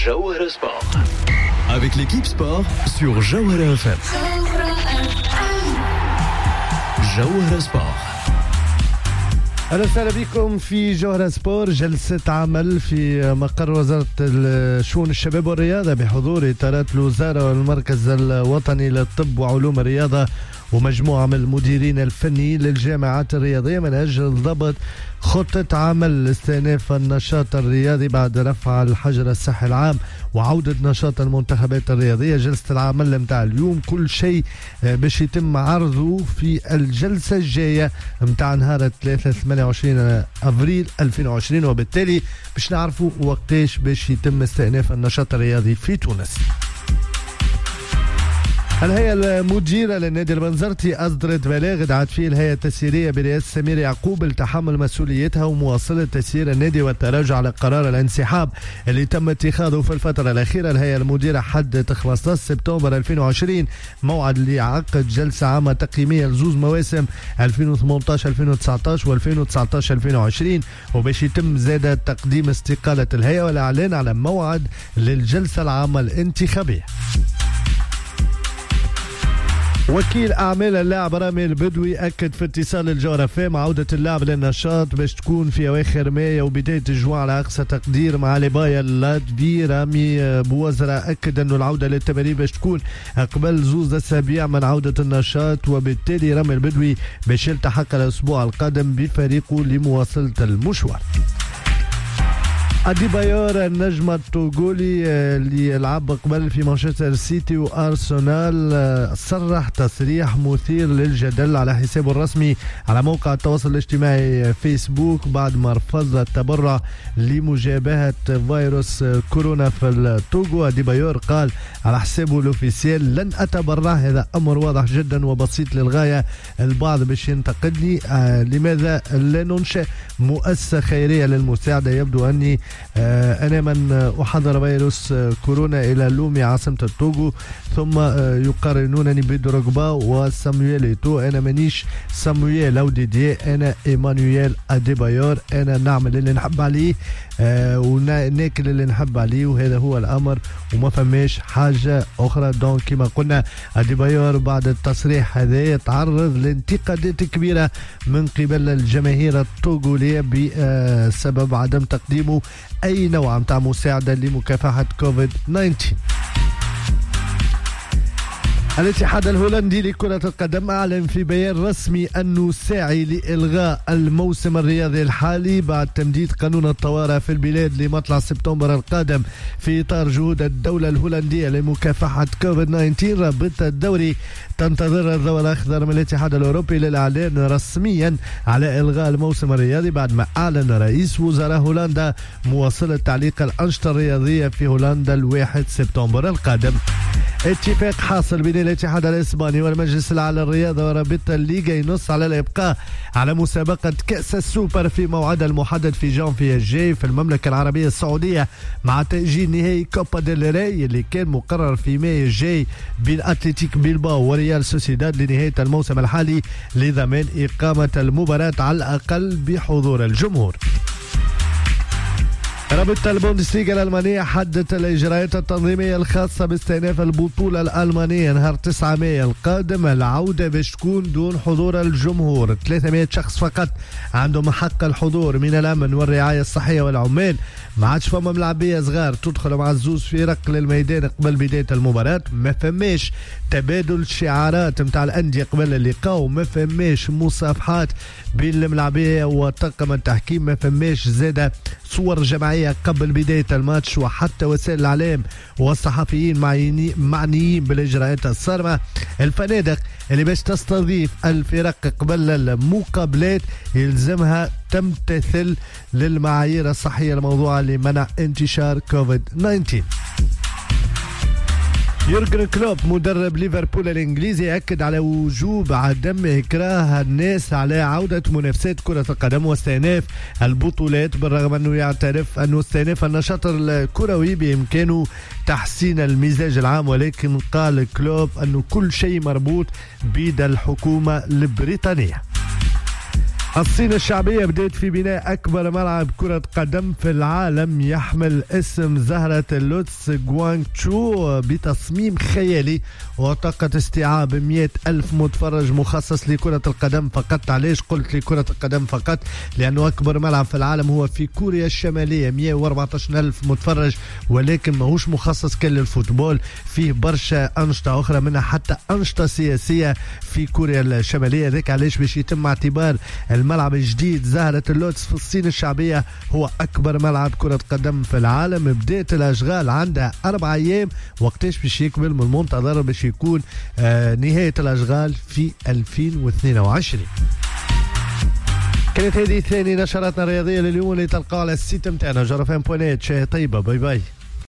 Jawahara Sport. Avec l'équipe sport sur Jawahara FM. Jawahara Sport. أهلا وسهلا بكم في جوهرة سبور، جلسة عمل في مقر وزارة شؤون الشباب والرياضة بحضور إطارات الوزارة والمركز الوطني للطب وعلوم الرياضة ومجموعة من المديرين الفنيين للجامعات الرياضية من أجل ضبط خطة عمل استئناف النشاط الرياضي بعد رفع الحجر الصحي العام وعودة نشاط المنتخبات الرياضية. جلسة العمل متاع اليوم كل شيء باش يتم عرضه في الجلسة الجاية متاع نهار 28 أفريل 2020، وبالتالي باش نعرفوا وقتاش باش يتم استئناف النشاط الرياضي في تونس. الهيئة المديرة للنادي البنزرتي أصدرت بلاغ دعت فيه الهيئة التسييرية برئاسة سمير يعقوب لتحمل مسؤوليتها ومواصلة تسيير النادي والتراجع على قرار الانسحاب اللي تم اتخاذه في الفترة الأخيرة. الهيئة المديرة حددت 15 سبتمبر 2020 موعد لعقد جلسة عامة تقييمية لزوز مواسم 2018-2019 و2019-2020، وباش يتم زاد تقديم استقالة الهيئة والإعلان على موعد للجلسة العامة الانتخابية. وكيل أعمال اللاعب رامي البدوي أكد في اتصال الجوهرة فام عودة اللاعب للنشاط باش تكون في أواخر مايو وبداية الجوع على أقصى تقدير مع ليبايا اللاتفي. رامي بوزرة أكد أنه العودة للتمارين باش تكون قبل زوز أسابيع من عودة النشاط، وبالتالي رامي البدوي باش يلتحق الأسبوع القادم بفريقه لمواصلة المشوار. أديبايور النجم التوغولي اللي يلعب قبل في مانشستر سيتي وأرسنال صرح تصريح مثير للجدل على حسابه الرسمي على موقع التواصل الاجتماعي فيسبوك بعد ما رفض التبرع لمجابهة فيروس كورونا في التوغو. أديبايور قال على حسابه الأوفيسيال: لن أتبرع، هذا أمر واضح جدا وبسيط للغاية. البعض باش ينتقدني لماذا لا ننشئ مؤسسة خيرية للمساعدة؟ يبدو أني أنا من أحضر فيروس كورونا إلى لومي عاصمة التوغو، ثم يقارنونني بدروغبا وسامويل إيتو. أنا مانيش سامويل أو ديدي، أنا إيمانويل أديبايور. أنا نعمل اللي نحب عليه وناكل اللي نحب عليه، وهذا هو الأمر وما فماش حاجة أخرى. دونك كما قلنا أديبايور بعد التصريح هذا يتعرض لانتقادات كبيرة من قبل الجماهير التوغولية بسبب عدم تقديمه أي نوع من مساعدة لمكافحة كوفيد-19. الاتحاد الهولندي لكرة القدم أعلن في بيان رسمي أنه ساعي لإلغاء الموسم الرياضي الحالي بعد تمديد قانون الطوارئ في البلاد لمطلع سبتمبر القادم في إطار جهود الدولة الهولندية لمكافحة كوفيد-19. رابطة الدوري تنتظر الضوء الأخضر من الاتحاد الأوروبي للإعلان رسميا على إلغاء الموسم الرياضي بعد ما أعلن رئيس وزراء هولندا مواصلة تعليق الأنشطة الرياضية في هولندا 1 سبتمبر القادم. اتفاق حاصل بين الاتحاد الإسباني والمجلس الأعلى للرياضة ورابطة الليغا ينص على الإبقاء على مسابقة كأس السوبر في موعدها المحدد في جانفي الجاي في المملكة العربية السعودية، مع تأجيل نهائي كوبا ديل ري اللي كان مقرر في مايو الجاي بين أتلتيك بيلباو وريال سوسيداد لنهاية الموسم الحالي لضمان إقامة المباراة على الأقل بحضور الجمهور. رابطة البوندسليغا الألمانية حددت الإجراءات التنظيمية الخاصة باستئناف البطولة الألمانية نهار 9 مايو القادم. العودة باش تكون دون حضور الجمهور، 300 شخص فقط عندهم حق الحضور من الأمن والرعاية الصحية والعمال. ما عادش فما ملاعبية صغار تدخل مع الزوز فرق للميدان قبل بداية المباراة. ما فماش تبادل شعارات متاع الأندية قبل اللقاء، وما فماش مصافحات بين الملاعبية وطاقم التحكيم. ما فماش زادة صور جماعية قبل بداية الماتش، وحتى وسائل الإعلام والصحفيين معنيين بالإجراءات الصارمة. الفنادق اللي باش تستضيف الفرق قبل المقابلات يلزمها تمتثل للمعايير الصحية الموضوعة لمنع انتشار كوفيد-19. يورجن كلوب مدرب ليفربول الإنجليزي أكد على وجوب عدم إكراه الناس على عودة منافسات كرة القدم واستئناف البطولات، بالرغم أنه يعترف أنه استئناف النشاط الكروي بإمكانه تحسين المزاج العام، ولكن قال كلوب أنه كل شيء مربوط بيد الحكومة البريطانية. الصين الشعبية بدأت في بناء أكبر ملعب كرة قدم في العالم يحمل اسم زهرة اللوتس غوانغ تشو بتصميم خيالي وطاقة استيعاب 100,000 متفرج مخصص لكرة القدم فقط. علاش قلت لكرة القدم فقط؟ لأنه أكبر ملعب في العالم هو في كوريا الشمالية 114,000 متفرج، ولكن ماهوش مخصص كل للفوتبول، فيه برشا أنشطة أخرى منها حتى أنشطة سياسية في كوريا الشمالية. ذلك علاش باش يتم اعتبار الملعب الجديد زهرة اللوتس في الصين الشعبية هو أكبر ملعب كرة قدم في العالم. بداية الأشغال عندها 4 أيام، وقتاش باش يكمل؟ من المنتظر باش يكون نهاية الأشغال في 2022. كانت هذه ثاني نشراتنا الرياضية لليوم اللي تلقاها على السيت متاعنا جرفان.net. شاي طيبة، باي باي.